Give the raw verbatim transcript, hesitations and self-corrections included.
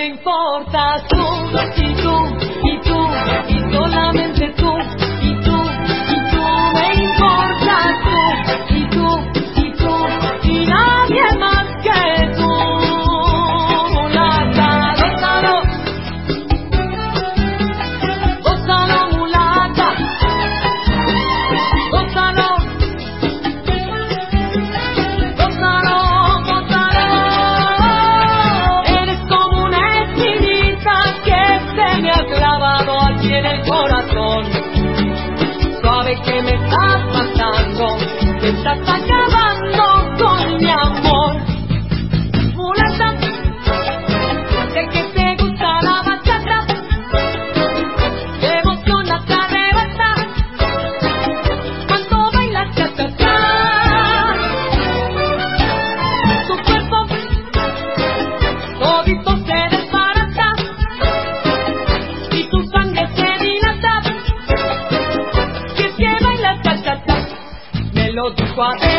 me importas tú, y tú, y tú, y solamente tú, y tú, y tú, me importas tú, y tú, y tú, y nadie más que tú. Mulata, gózalo, gózalo, mulata, gózalo, gózalo, gózalo. Eres como una espinita que se me ha clavado aquí en el corazón. Suave que me estás matando, me estás acabando con mi amor. Mulata, sé que te gusta la bachata, te emociona, te arrebata cuando bailas cha-cha-cha. Tu cuerpo todito se desbarata y tu sangre se dilata. Si es que bailas cha-cha-cha, me lo dijo a